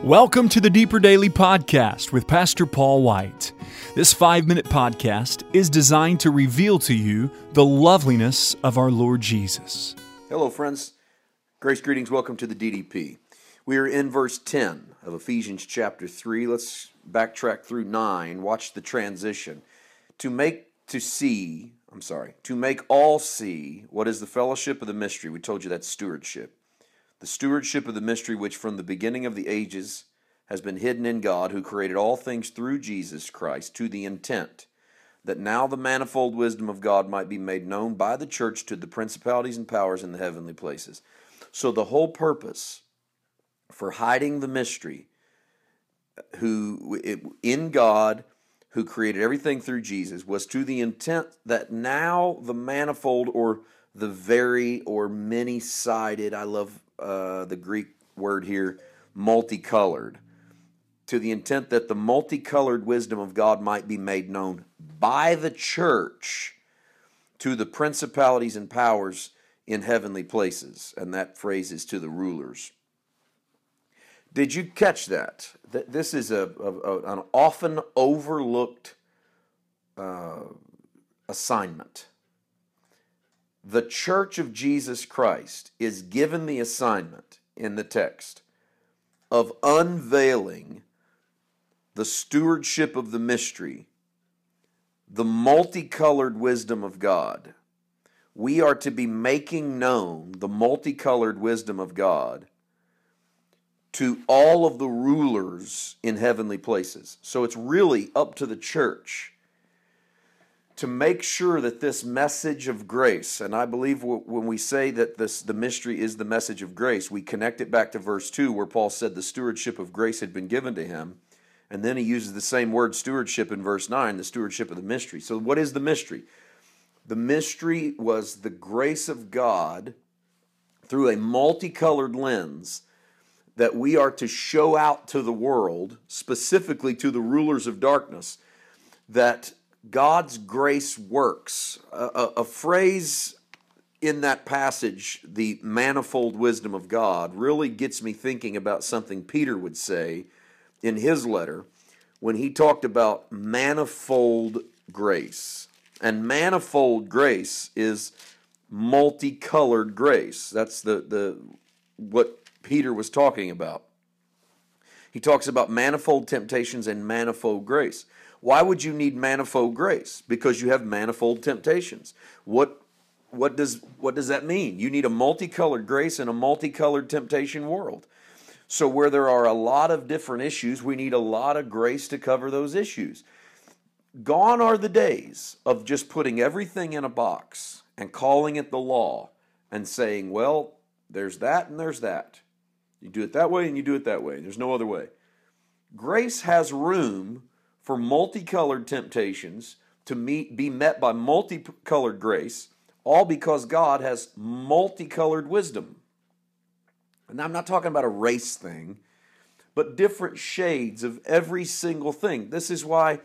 Welcome to the Deeper Daily Podcast with Pastor Paul White. This 5-minute podcast is designed to reveal to you the loveliness of our Lord Jesus. Hello, friends. Grace, greetings. Welcome to the DDP. We are in verse 10 of Ephesians chapter 3. Let's backtrack through 9. Watch the transition. To make all see what is the fellowship of the mystery. We told you that's stewardship. The stewardship of the mystery which from the beginning of the ages has been hidden in God, who created all things through Jesus Christ, to the intent that now the manifold wisdom of God might be made known by the church to the principalities and powers in the heavenly places. So the whole purpose for hiding the mystery in God, who created everything through Jesus, was to the intent that now the manifold or the very or many-sided, I love the Greek word here, multicolored, to the intent that the multicolored wisdom of God might be made known by the church to the principalities and powers in heavenly places. And that phrase is to the rulers. Did you catch that? This is an often overlooked assignment. The Church of Jesus Christ is given the assignment in the text of unveiling the stewardship of the mystery, the multicolored wisdom of God. We are to be making known the multicolored wisdom of God to all of the rulers in heavenly places. So it's really up to the church to make sure that this message of grace, and I believe when we say that the mystery is the message of grace, we connect it back to verse 2 where Paul said the stewardship of grace had been given to him, and then he uses the same word stewardship in verse 9, the stewardship of the mystery. So what is the mystery? The mystery was the grace of God through a multicolored lens that we are to show out to the world, specifically to the rulers of darkness, that God's grace works. A phrase in that passage, the manifold wisdom of God, really gets me thinking about something Peter would say in his letter when he talked about manifold grace. And manifold grace is multicolored grace. That's what Peter was talking about. He talks about manifold temptations and manifold grace. Why would you need manifold grace? Because you have manifold temptations. What does that mean? You need a multicolored grace in a multicolored temptation world. So where there are a lot of different issues, we need a lot of grace to cover those issues. Gone are the days of just putting everything in a box and calling it the law and saying, well, there's that and there's that. You do it that way and you do it that way. There's no other way. Grace has room for multicolored temptations to be met by multicolored grace, all because God has multicolored wisdom. And I'm not talking about a race thing, but different shades of every single thing. This is why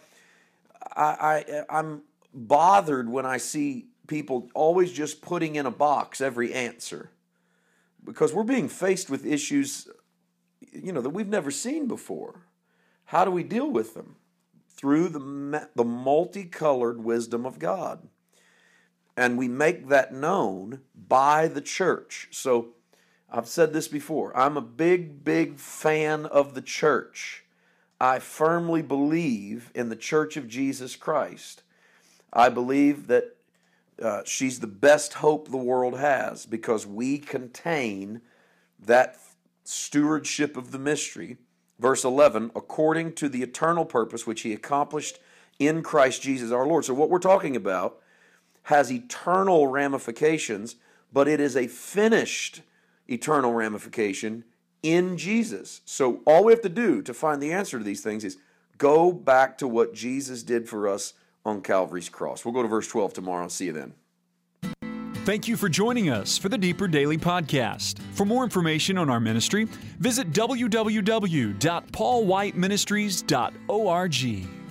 I'm bothered when I see people always just putting in a box every answer, because we're being faced with issues, that we've never seen before. How do we deal with them? Through the multicolored wisdom of God. And we make that known by the church. So I've said this before. I'm a big fan of the church. I firmly believe in the Church of Jesus Christ. I believe that she's the best hope the world has, because we contain that stewardship of the mystery. Verse 11, according to the eternal purpose which he accomplished in Christ Jesus our Lord. So what we're talking about has eternal ramifications, but it is a finished eternal ramification in Jesus. So all we have to do to find the answer to these things is go back to what Jesus did for us on Calvary's cross. We'll go to verse 12 tomorrow. See you then. Thank you for joining us for the Deeper Daily Podcast. For more information on our ministry, visit www.paulwhiteministries.org.